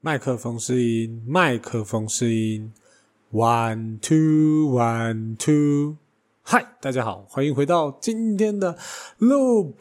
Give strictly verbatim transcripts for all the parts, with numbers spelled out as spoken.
麦克风试音，麦克风试音 ，one two one two， 嗨，大家好，欢迎回到今天的录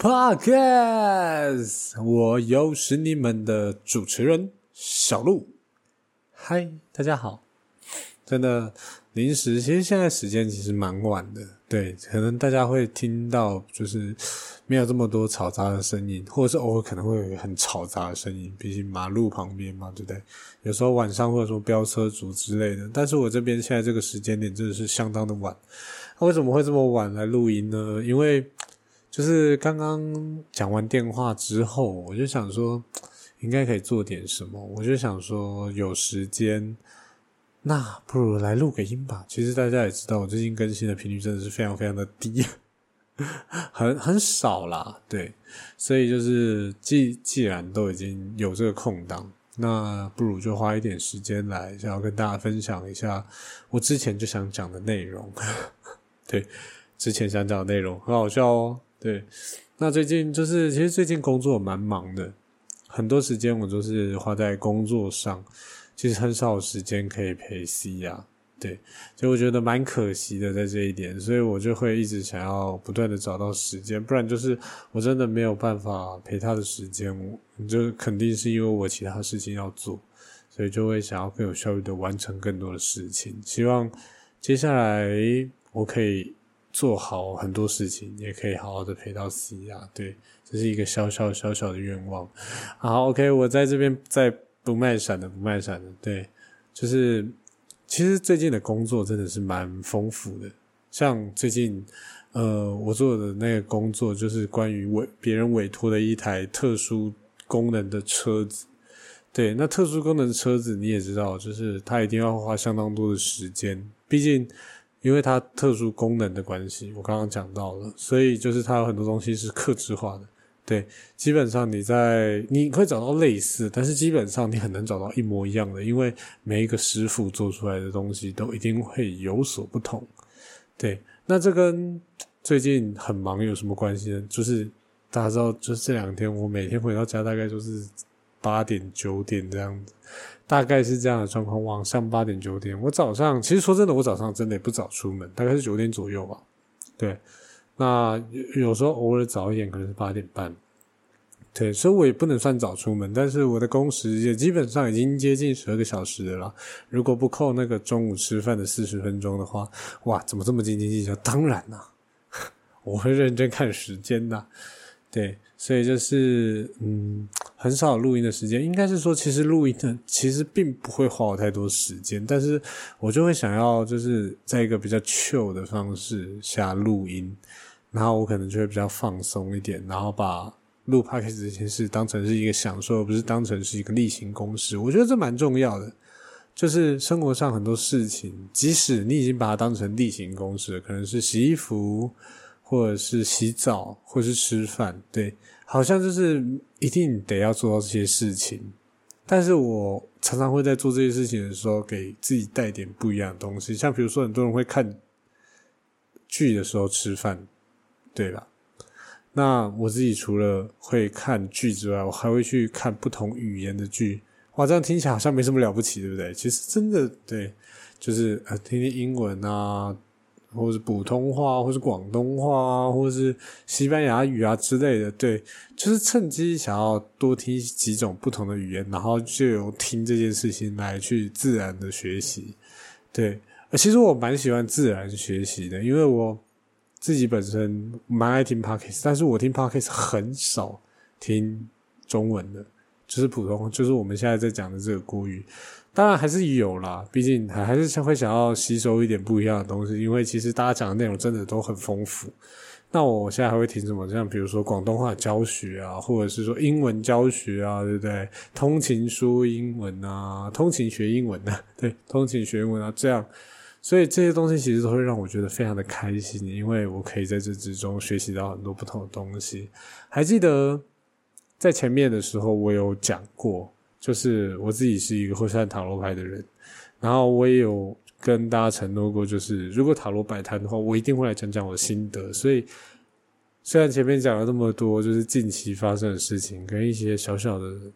Podcast， 我又是你们的主持人小鹿，嗨，大家好，真的临时，其实现在时间其实蛮晚的，对，可能大家会听到就是没有这么多嘈杂的声音，或者是偶尔可能会有很嘈杂的声音，毕竟马路旁边嘛，对不对？有时候晚上或者说飙车族之类的，但是我这边现在这个时间点真的是相当的晚。那为什么会这么晚来录音呢？因为就是刚刚讲完电话之后，我就想说应该可以做点什么，我就想说有时间那不如来录个音吧。其实大家也知道我最近更新的频率真的是非常非常的低，很很少啦，对，所以就是既既然都已经有这个空档，那不如就花一点时间来想要跟大家分享一下我之前就想讲的内容。对，之前想讲的内容很好笑哦。对，那最近就是其实最近工作蛮忙的，很多时间我都是花在工作上，其实很少有时间可以陪 C 啊。对，所以我觉得蛮可惜的在这一点，所以我就会一直想要不断的找到时间，不然就是我真的没有办法陪他的时间，我就肯定是因为我其他事情要做，所以就会想要更有效率的完成更多的事情。希望接下来我可以做好很多事情，也可以好好的陪到 C 啊。对，这是一个小小小小的愿望。好 OK， 我在这边再不卖闪的不卖闪的，对，就是其实最近的工作真的是蛮丰富的，像最近呃我做的那个工作就是关于委别人委托的一台特殊功能的车子。对，那特殊功能的车子你也知道，就是它一定要花相当多的时间，毕竟因为它特殊功能的关系，我刚刚讲到了，所以就是它有很多东西是客制化的。对，基本上你在你会找到类似，但是基本上你很难找到一模一样的，因为每一个师傅做出来的东西都一定会有所不同。对，那这跟最近很忙有什么关系呢？就是大家知道，就是这两天我每天回到家大概就是八点九点这样子，大概是这样的状况，往上八点九点。我早上其实说真的，我早上真的也不早出门，大概是九点左右吧。对。那有时候偶尔早一点，可能是八点半，对，所以我也不能算早出门，但是我的工时也基本上已经接近十二个小时了啦。如果不扣那个中午吃饭的四十分钟的话，哇，怎么这么斤斤计较？当然啦，我会认真看时间的，对，所以就是嗯，很少录音的时间，应该是说，其实录音呢，其实并不会花我太多时间，但是我就会想要就是在一个比较 chill 的方式下录音。然后我可能就会比较放松一点，然后把录 podcast 这件事当成是一个享受，而不是当成是一个例行公事。我觉得这蛮重要的，就是生活上很多事情，即使你已经把它当成例行公事了，可能是洗衣服，或者是洗澡，或者是吃饭，对，好像就是一定得要做到这些事情。但是我常常会在做这些事情的时候，给自己带点不一样的东西，像比如说很多人会看剧的时候吃饭。对吧？那我自己除了会看剧之外，我还会去看不同语言的剧。哇，这样听起来好像没什么了不起，对不对？其实真的对，就是呃听听英文啊，或是普通话，或是广东话啊，或是西班牙语啊之类的。对，就是趁机想要多听几种不同的语言，然后就由听这件事情来去自然的学习。对，其实我蛮喜欢自然学习的，因为我自己本身蛮爱听 podcast， 但是我听 podcast 很少听中文的，就是普通，就是我们现在在讲的这个国语。当然还是有啦，毕竟还还是会想要吸收一点不一样的东西，因为其实大家讲的内容真的都很丰富。那我现在还会听什么？像比如说广东话教学啊，或者是说英文教学啊，对不对？通勤说英文啊，通勤学英文啊，对，通勤学英文啊，这样。所以这些东西其实都会让我觉得非常的开心，因为我可以在这之中学习到很多不同的东西。还记得在前面的时候我有讲过，就是我自己是一个会算塔罗牌的人，然后我也有跟大家承诺过，就是如果塔罗摆摊的话，我一定会来讲讲我的心得。所以虽然前面讲了这么多就是近期发生的事情跟一些小小的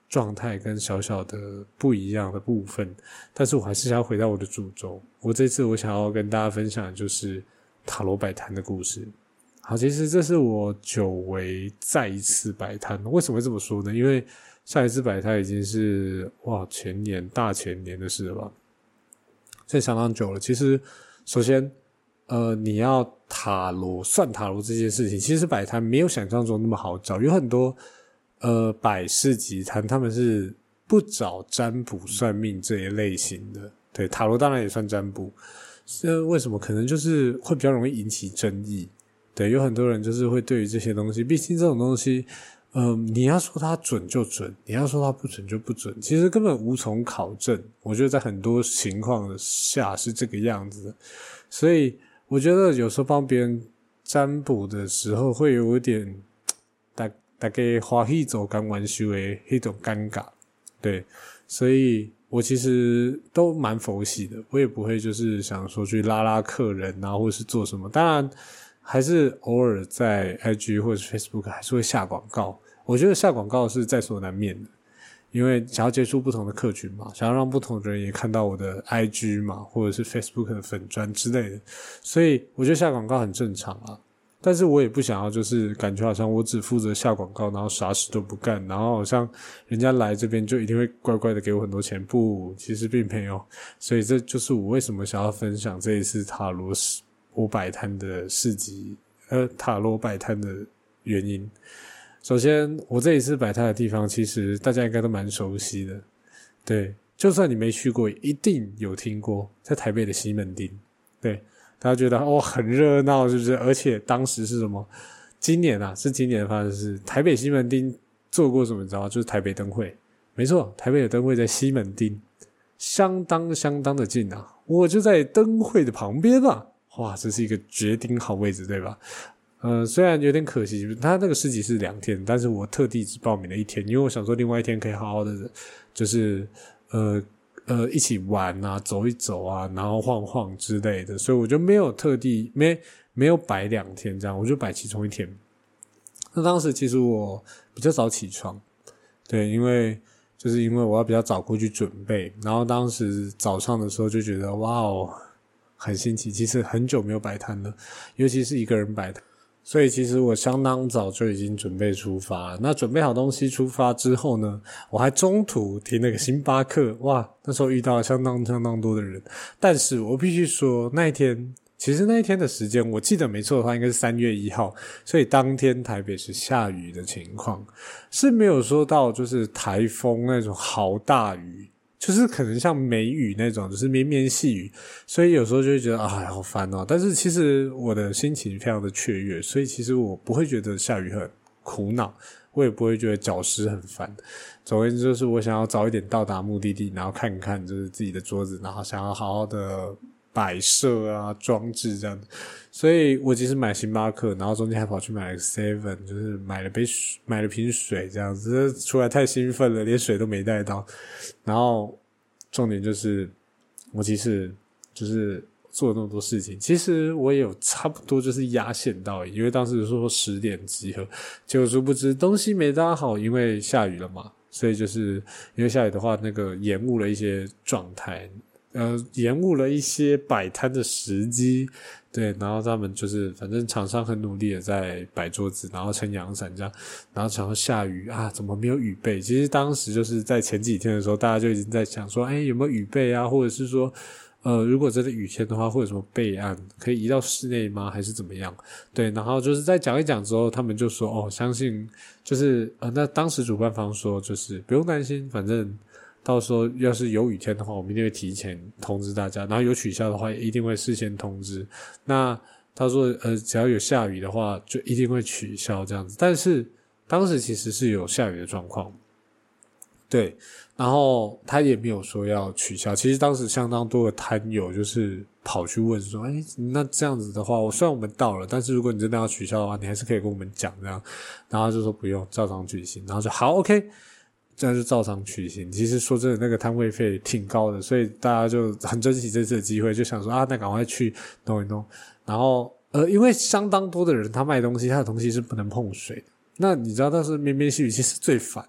状态跟小小的不一样的部分，但是我还是想要回到我的主轴。我这次我想要跟大家分享的就是塔罗摆摊的故事。好，其实这是我久违再一次摆摊。为什么会这么说呢？因为下一次摆摊已经是哇前年大前年的事了吧，所以相当久了。其实首先呃你要塔罗算塔罗这件事情，其实摆摊没有想象中那么好找，有很多呃摆市集摊他们是不找占卜算命这一类型的，对，塔罗当然也算占卜。呃为什么？可能就是会比较容易引起争议。对，有很多人就是会对于这些东西，毕竟这种东西嗯、呃，你要说它准就准，你要说它不准就不准，其实根本无从考证。我觉得在很多情况下是这个样子的，所以我觉得有时候帮别人占卜的时候会有一点大大概欢喜走刚完修的一种尴尬。对，所以我其实都蛮佛系的，我也不会就是想说去拉拉客人啊，或是做什么。当然还是偶尔在 I G 或者是 Facebook 还是会下广告，我觉得下广告是在所难免的，因为想要接触不同的客群嘛，想要让不同的人也看到我的 I G 嘛，或者是 Facebook 的粉专之类的，所以我觉得下广告很正常啊。但是我也不想要就是感觉好像我只负责下广告，然后啥事都不干，然后好像人家来这边就一定会乖乖的给我很多钱，不，其实并没有。所以这就是我为什么想要分享这一次塔罗我摆摊的市集，呃，塔罗摆摊的原因。首先，我这一次摆摊的地方，其实大家应该都蛮熟悉的，对，就算你没去过，一定有听过，在台北的西门町，对，大家觉得哦很热闹，是不是？而且当时是什么？今年啊，是今年发生的事，台北西门町做过什么？你知道吗？就是台北灯会，没错，台北的灯会在西门町，相当相当的近啊，我就在灯会的旁边啊。哇，这是一个绝顶好位置，对吧？呃，虽然有点可惜，他那个市集是两天，但是我特地只报名了一天，因为我想说另外一天可以好好的，就是呃呃一起玩啊，走一走啊，然后晃晃之类的，所以我就没有特地没没有摆两天这样，我就摆其中一天。那当时其实我比较早起床，对，因为就是因为我要比较早过去准备，然后当时早上的时候就觉得哇哦。很新奇，其实很久没有摆摊了，尤其是一个人摆摊，所以其实我相当早就已经准备出发了。那准备好东西出发之后呢，我还中途停了个星巴克，哇，那时候遇到相当相当多的人。但是我必须说，那一天其实那一天的时间，我记得没错的话，应该是三月一号，所以当天台北是下雨的情况，是没有说到就是台风那种豪大雨。就是可能像梅雨那种，就是绵绵细雨，所以有时候就会觉得啊，好烦哦。但是其实我的心情非常的雀跃，所以其实我不会觉得下雨很苦恼，我也不会觉得脚湿很烦。总而言之，就是我想要早一点到达目的地，然后看看就是自己的桌子，然后想要好好的摆设啊、装置这样子。所以我其实买星巴克，然后中间还跑去买了 seven， 就是买了杯水，买了瓶水这样子。出来太兴奋了，连水都没带到。然后重点就是我其实就是做了那么多事情，其实我也有差不多就是压线到，因为当时说十点集合，结果殊不知东西没搭好，因为下雨了嘛，所以就是因为下雨的话，那个延误了一些状态。呃，延误了一些摆摊的时机，对，然后他们就是反正厂商很努力的在摆桌子，然后撑阳伞这样，然后想要下雨啊，怎么没有雨备？其实当时就是在前几天的时候，大家就已经在想说，哎，有没有雨备啊？或者是说，呃，如果真的雨天的话，会有什么备案？可以移到室内吗？还是怎么样？对，然后就是在讲一讲之后，他们就说，哦，相信就是呃，那当时主办方说，就是不用担心，反正。到时候要是有雨天的话，我们一定会提前通知大家，然后有取消的话也一定会事先通知。那他说呃只要有下雨的话就一定会取消这样子，但是当时其实是有下雨的状况，对，然后他也没有说要取消。其实当时相当多的摊友就是跑去问说，诶，那这样子的话，我虽然我们到了，但是如果你真的要取消的话，你还是可以跟我们讲这样。然后就说不用，照常举行。然后就好 OK。这样就照常举行。其实说真的，那个摊位费挺高的，所以大家就很珍惜这次的机会，就想说啊，那赶快去弄一弄。然后呃，因为相当多的人他卖东西，他的东西是不能碰水的。那你知道，但是绵绵细雨其实最烦，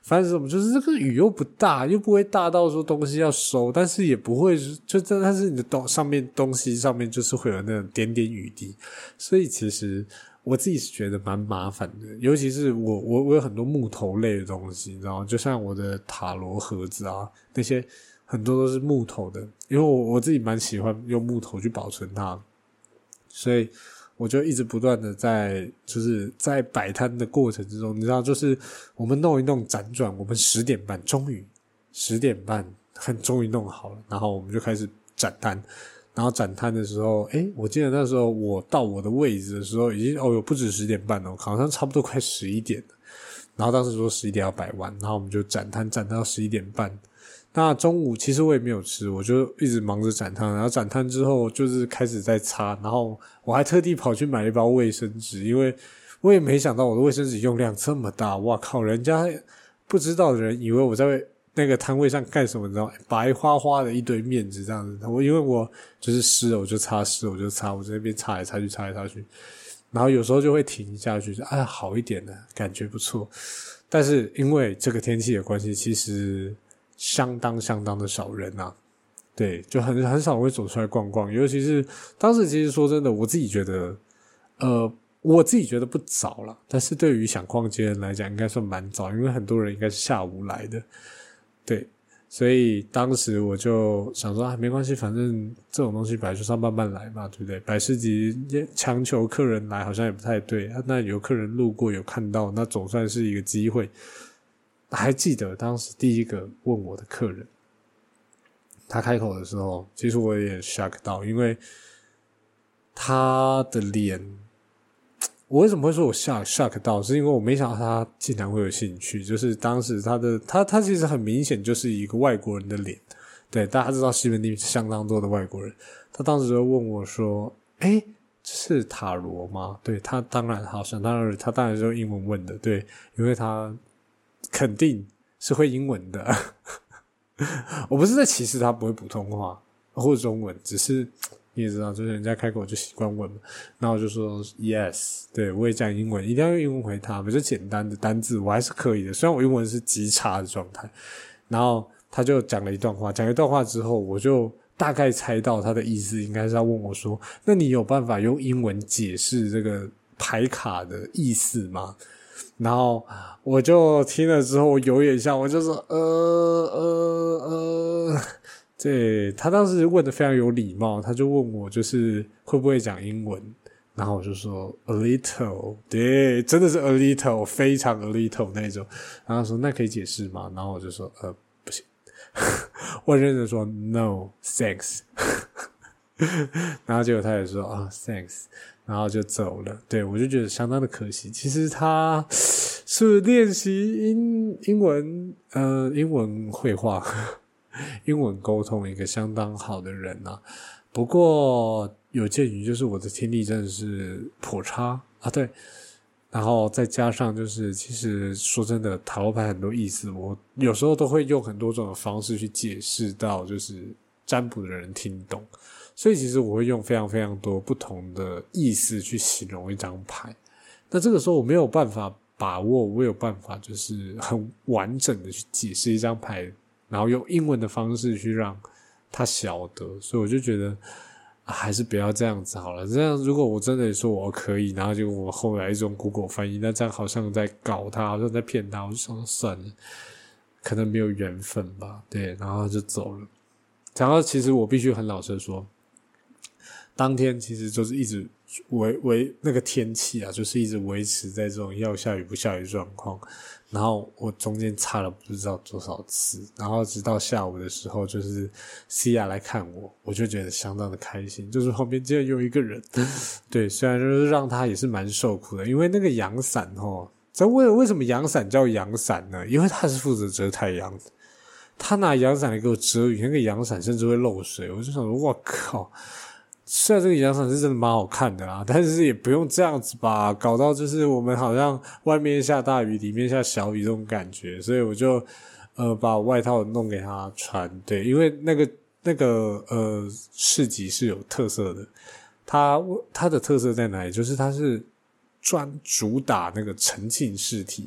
反正什么，就是这个雨又不大，又不会大到说东西要收，但是也不会就但是你的东上面东西上面就是会有那种点点雨滴，所以其实我自己是觉得蛮麻烦的，尤其是我我我有很多木头类的东西，你知道吗？就像我的塔罗盒子啊，那些很多都是木头的，因为我我自己蛮喜欢用木头去保存它，所以我就一直不断的在就是在摆摊的过程之中，你知道，就是我们弄一弄辗转，我们十点半终于十点半很终于弄好了，然后我们就开始展摊。然后展摊的时候，诶，我记得那时候我到我的位置的时候，已经哦有不止十点半了，好像差不多快十一点了。然后当时说十一点要摆完，然后我们就展摊展到十一点半。那中午其实我也没有吃，我就一直忙着展摊。然后展摊之后就是开始在擦，然后我还特地跑去买了一包卫生纸，因为我也没想到我的卫生纸用量这么大。哇靠，人家不知道的人以为我在那个摊位上干什么，你知道吗？白花花的一堆面纸这样子，我因为我就是湿了我就擦，湿了我就擦，我在那边擦来擦去擦来擦去，然后有时候就会停下去，哎，好一点了，感觉不错。但是因为这个天气的关系，其实相当相当的少人啊，对，就很很少会走出来逛逛，尤其是当时其实说真的，我自己觉得，呃。我自己觉得不早啦，但是对于想逛街的人来讲，应该算蛮早，因为很多人应该是下午来的。对，所以当时我就想说啊，没关系，反正这种东西本来就是要慢慢来嘛，对不对？摆市集强求客人来好像也不太对，那有客人路过有看到，那总算是一个机会。还记得当时第一个问我的客人，他开口的时候，其实我也 shock 到，因为他的脸。我为什么会说我 shock shock 到，是因为我没想到他竟然会有兴趣，就是当时他的他他其实很明显就是一个外国人的脸，对，大家知道西门町相当多的外国人，他当时就问我说诶，这是塔罗吗？对，他当然好想当然他当然是用英文问的，对，因为他肯定是会英文的我不是在歧视他不会普通话或者中文，只是你也知道，就是人家开口就习惯问嘛，然后我就说 yes， 对，我也讲英文，一定要用英文回他，比较简单的单字我还是可以的，虽然我英文是极差的状态。然后他就讲了一段话，讲一段话之后，我就大概猜到他的意思应该是要问我说，那你有办法用英文解释这个牌卡的意思吗？然后我就听了之后，我犹豫一下，我就说呃呃呃。对，他当时问的非常有礼貌，他就问我就是会不会讲英文，然后我就说 a little， 对，真的是 a little， 非常 a little 那种，然后他说那可以解释吗？然后我就说呃不行我认真说 no thanks 然后结果他也说啊、oh, thanks， 然后就走了。对，我就觉得相当的可惜，其实他是练习英英文呃英文绘画英文沟通一个相当好的人啊，不过有鉴于就是我的听力真的是颇差啊，对，然后再加上就是其实说真的塔罗牌很多意思，我有时候都会用很多种的方式去解释到就是占卜的人听懂，所以其实我会用非常非常多不同的意思去形容一张牌，那这个时候我没有办法把握，我有办法就是很完整的去解释一张牌，然后用英文的方式去让他晓得，所以我就觉得、啊、还是不要这样子好了。这样如果我真的说我可以，然后结果我后来用 Google 翻译，那这样好像在搞他，好像在骗他，我就想说算了，可能没有缘分吧。对，然后就走了。然后其实我必须很老实的说，当天其实就是一直维维那个天气啊，就是一直维持在这种要下雨不下雨状况。然后我中间擦了不知道多少次，然后直到下午的时候，就是西亚来看我，我就觉得相当的开心。就是旁边竟然有一个人，对，虽然就是让他也是蛮受苦的，因为那个阳伞齁，这为为什么阳伞叫阳伞呢？因为他是负责遮太阳的，他拿阳伞来给我遮雨，那个阳伞甚至会漏水，我就想说，哇靠！虽然这个阳伞是真的蛮好看的啦，但是也不用这样子吧，搞到就是我们好像外面下大雨，里面下小雨这种感觉，所以我就呃把外套弄给他穿，对，因为那个那个呃市集是有特色的，它它的特色在哪里？就是它是专主打那个沉浸式体验，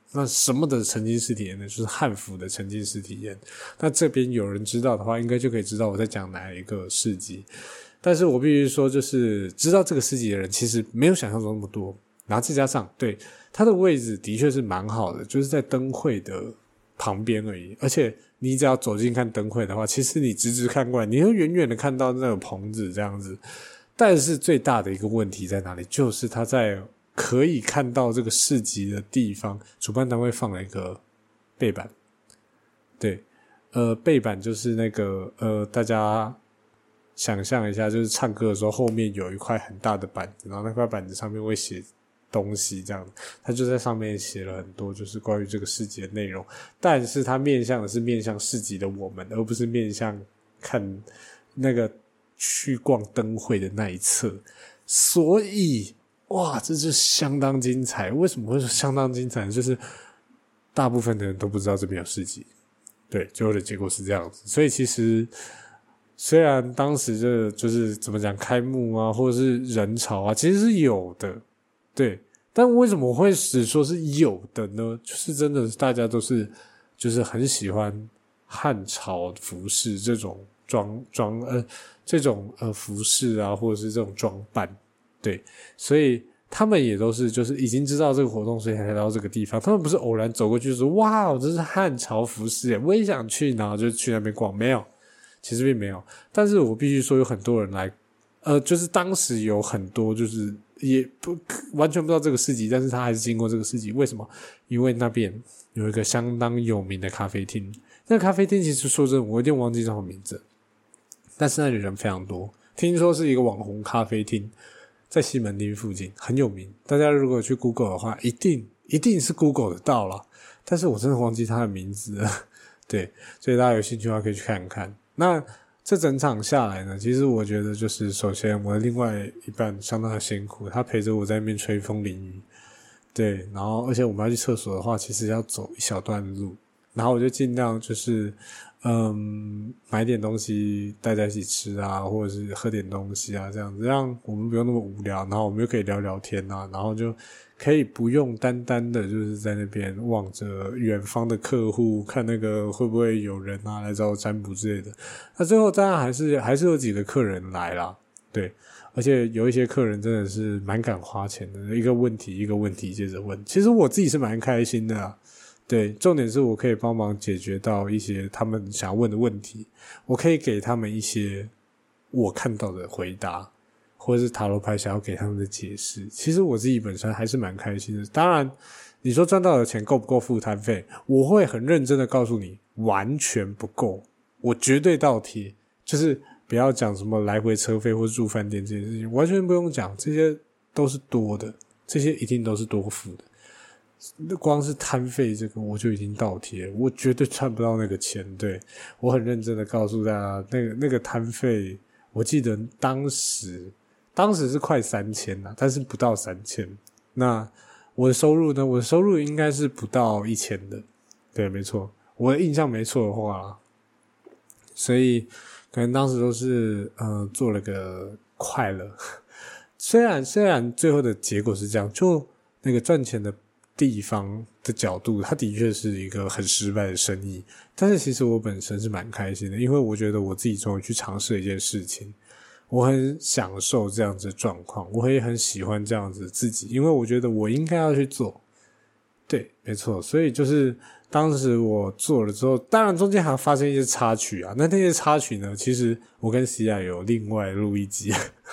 那什么的沉浸式体验呢？就是汉服的沉浸式体验。那这边有人知道的话，应该就可以知道我在讲哪一个市集。但是我必须说，就是知道这个市集的人其实没有想象中那么多。然后再加上，对，它的位置的确是蛮好的，就是在灯会的旁边而已。而且你只要走近看灯会的话，其实你直直看过来，你会远远的看到那个棚子这样子。但是最大的一个问题在哪里？就是它在可以看到这个市集的地方，主办单位放了一个背板。对，呃，背板就是那个呃，大家想象一下，就是唱歌的时候后面有一块很大的板子，然后那块板子上面会写东西这样，他就在上面写了很多就是关于这个市集的内容，但是他面向的是面向市集的我们，而不是面向看那个去逛灯会的那一侧，所以哇，这就相当精彩。为什么会说相当精彩？就是大部分的人都不知道这边有市集，对，最后的结果是这样子。所以其实虽然当时这就是怎么讲开幕啊，或者是人潮啊，其实是有的，对。但为什么我会只说是有的呢？就是真的大家都是就是很喜欢汉朝服饰这种装装呃这种呃服饰啊，或者是这种装扮，对，所以他们也都是就是已经知道这个活动，所以才来到这个地方。他们不是偶然走过去说哇，这是汉朝服饰耶，我也想去，然后就去那边逛，没有，其实并没有。但是我必须说有很多人来，呃，就是当时有很多就是也不完全不知道这个市集，但是他还是经过这个市集。为什么？因为那边有一个相当有名的咖啡厅，那个咖啡厅其实说真的我有点忘记叫什么名字，但是那里人非常多，听说是一个网红咖啡厅，在西门町附近很有名，大家如果去 Google 的话一定一定是 Google 得到啦，但是我真的忘记它的名字了，对，所以大家有兴趣的话可以去看看。那这整场下来呢，其实我觉得就是首先我的另外一半相当的辛苦，他陪着我在那边吹风淋雨，对，然后而且我们要去厕所的话其实要走一小段路，然后我就尽量就是嗯，买点东西带在一起吃啊，或者是喝点东西啊，这样子让我们不用那么无聊，然后我们又可以聊聊天啊，然后就可以不用单单的就是在那边望着远方的客户，看那个会不会有人啊来找我占卜之类的。那最后当然还是还是有几个客人来啦，对，而且有一些客人真的是蛮敢花钱的，一个问题一个问题接着问，其实我自己是蛮开心的啊。对，重点是我可以帮忙解决到一些他们想要问的问题，我可以给他们一些我看到的回答，或者是塔罗牌想要给他们的解释。其实我自己本身还是蛮开心的。当然，你说赚到的钱够不够付摊费？我会很认真的告诉你，完全不够，我绝对倒贴。就是不要讲什么来回车费或住饭店这件事情，完全不用讲，这些都是多的，这些一定都是多付的。光是摊费这个我就已经倒贴了，我绝对赚不到那个钱。对，我很认真的告诉大家，那个那个摊费，我记得当时当时是快三千啦，但是不到三千。那我的收入呢？我的收入应该是不到一千的，对，没错，我的印象没错的话啦，所以可能当时都是呃做了个快乐。虽然虽然最后的结果是这样，就那个赚钱的地方的角度，它的确是一个很失败的生意，但是其实我本身是蛮开心的，因为我觉得我自己终于去尝试了一件事情，我很享受这样子的状况，我也很喜欢这样子自己，因为我觉得我应该要去做。对，没错，所以就是当时我做了之后，当然中间还发生一些插曲啊，那那些插曲呢，其实我跟西亚有另外录一集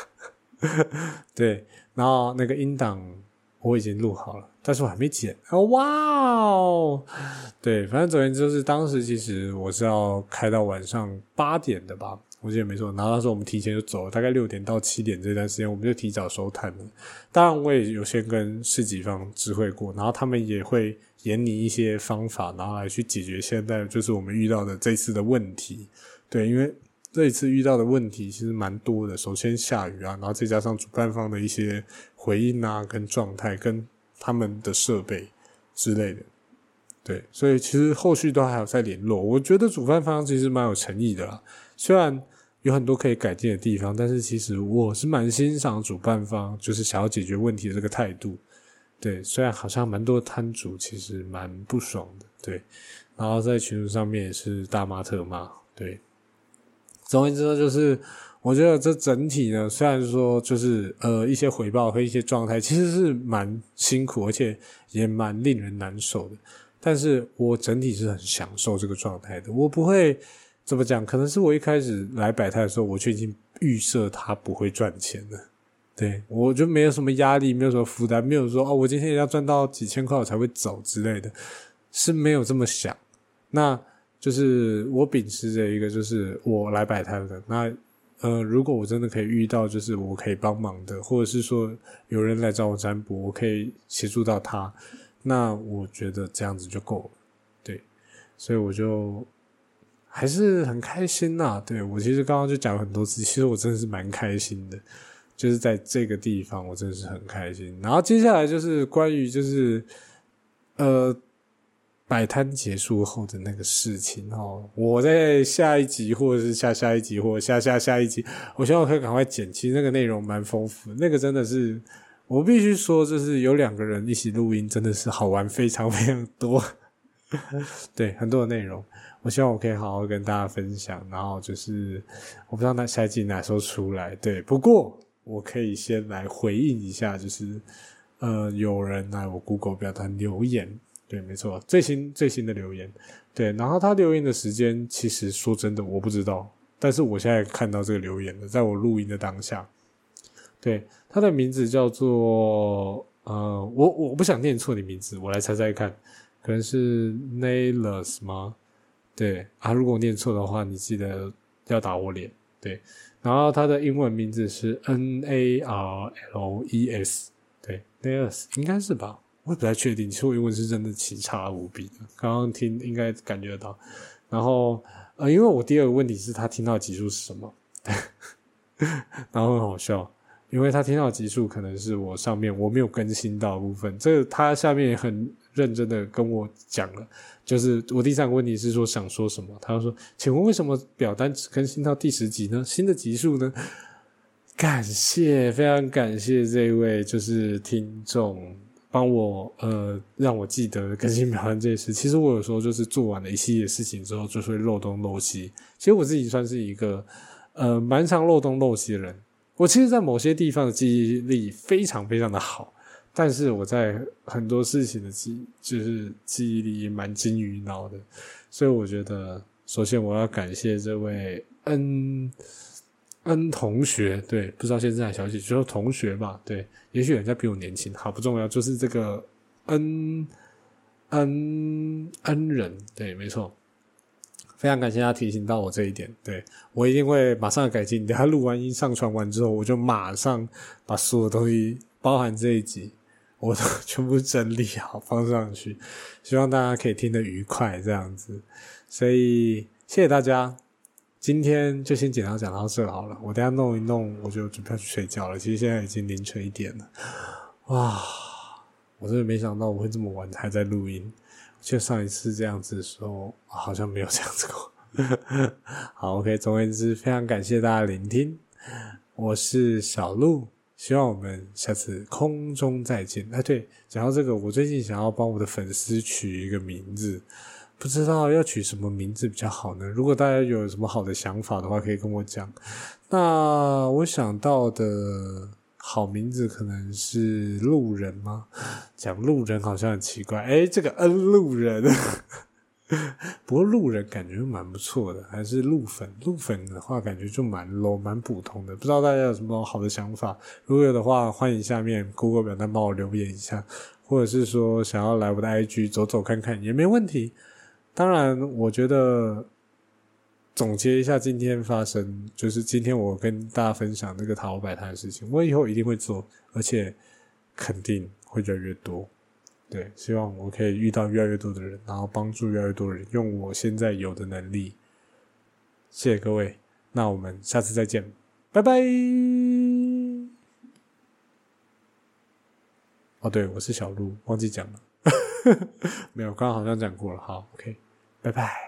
对，然后那个音档我已经录好了，但是我还没剪。哦，哇哦！对，反正总而言之就是当时其实我是要开到晚上八点的吧，我记得没错。然后那时候我们提前就走了，大概六点到七点这段时间我们就提早收摊了。当然我也有先跟市集方知会过，然后他们也会研拟一些方法，然后来去解决现在就是我们遇到的这次的问题。对，因为这一次遇到的问题其实蛮多的，首先下雨啊，然后再加上主办方的一些回应啊跟状态跟他们的设备之类的，对，所以其实后续都还有在联络。我觉得主办方其实蛮有诚意的啦，虽然有很多可以改进的地方，但是其实我是蛮欣赏主办方就是想要解决问题的这个态度。 对，虽然好像蛮多摊主其实蛮不爽的，对，然后在群组上面也是大骂特骂，对。总而言之呢，就是我觉得这整体呢，虽然说就是呃一些回报和一些状态其实是蛮辛苦，而且也蛮令人难受的，但是我整体是很享受这个状态的。我不会怎么讲，可能是我一开始来摆摊的时候，我就已经预设它不会赚钱了。对，我就没有什么压力，没有什么负担，没有说哦，我今天也要赚到几千块我才会走之类的，是没有这么想。那就是我秉持着一个，就是我来摆摊的，那呃，如果我真的可以遇到，就是我可以帮忙的，或者是说有人来找我占卜，我可以协助到他，那我觉得这样子就够了。对，所以我就还是很开心呐、啊。对，我其实刚刚就讲了很多次，其实我真的是蛮开心的。就是在这个地方我真的是很开心。然后接下来就是关于就是呃摆摊结束后的那个事情齁，我在下一集或者是下下一集或者下下下一集，我希望我可以赶快剪，其实那个内容蛮丰富，那个真的是我必须说，就是有两个人一起录音真的是好玩非常非常多对，很多的内容我希望我可以好好跟大家分享，然后就是我不知道那下一集哪时候出来，对，不过我可以先来回应一下，就是呃，有人来我 Google 表单留言，对，没错，最新最新的留言，对，然后他留言的时间，其实说真的我不知道，但是我现在看到这个留言了，在我录音的当下，对，他的名字叫做呃，我我不想念错你名字，我来猜猜看，可能是 Nailers 吗？对啊，如果我念错的话，你记得要打我脸，对。然后他的英文名字是 N A R L E S， 对 Nailers 应该是吧，我也不太确定，其实我英文是真的奇差无比的，刚刚听应该感觉得到。然后呃，因为我第二个问题是他听到的集数是什么然后很好笑，因为他听到的集数可能是我上面我没有更新到的部分，这个他下面也很认真的跟我讲了，就是我第三个问题是说想说什么，他就说请问为什么表单只更新到第十集呢？新的集数呢？感谢，非常感谢这位就是听众帮我呃让我记得更新表单这件事。其实我有时候就是做完了一系列事情之后就会漏东漏西，其实我自己算是一个呃蛮常漏东漏西的人，我其实在某些地方的记忆力非常非常的好，但是我在很多事情的记就是记忆力也蛮金鱼脑的，所以我觉得首先我要感谢这位恩恩同学，对，不知道先生还是小姐，就是同学吧，对，也许人家比我年轻，好不重要，就是这个恩恩恩人，对，没错，非常感谢他提醒到我这一点，对，我一定会马上改进，等他录完音上传完之后，我就马上把所有东西包含这一集我都全部整理好放上去，希望大家可以听得愉快这样子，所以谢谢大家，今天就先简单讲到这好了，我等一下弄一弄我就准备要去睡觉了，其实现在已经凌晨一点了，哇，我真的没想到我会这么晚还在录音，就上一次这样子的时候好像没有这样子过好 OK， 总而言之非常感谢大家聆听，我是小鹿，希望我们下次空中再见。哎，对，讲到这个，我最近想要帮我的粉丝取一个名字，不知道要取什么名字比较好呢？如果大家有什么好的想法的话，可以跟我讲。那我想到的好名字可能是路人吗？讲路人好像很奇怪。诶，这个恩路人不过路人感觉蛮不错的，还是路粉路粉的话感觉就蛮 low 蛮普通的，不知道大家有什么好的想法，如果有的话欢迎下面 Google 表单帮我留言一下，或者是说想要来我的 I G 走走看看也没问题。当然我觉得总结一下今天发生，就是今天我跟大家分享这个塔罗摆摊的事情，我以后一定会做，而且肯定会越来越多，对，希望我可以遇到越来越多的人，然后帮助越来越多的人，用我现在有的能力。谢谢各位，那我们下次再见，拜拜。哦，对，我是小鹿，忘记讲了，没有，刚刚好像讲过了。好 ，OK， 拜拜。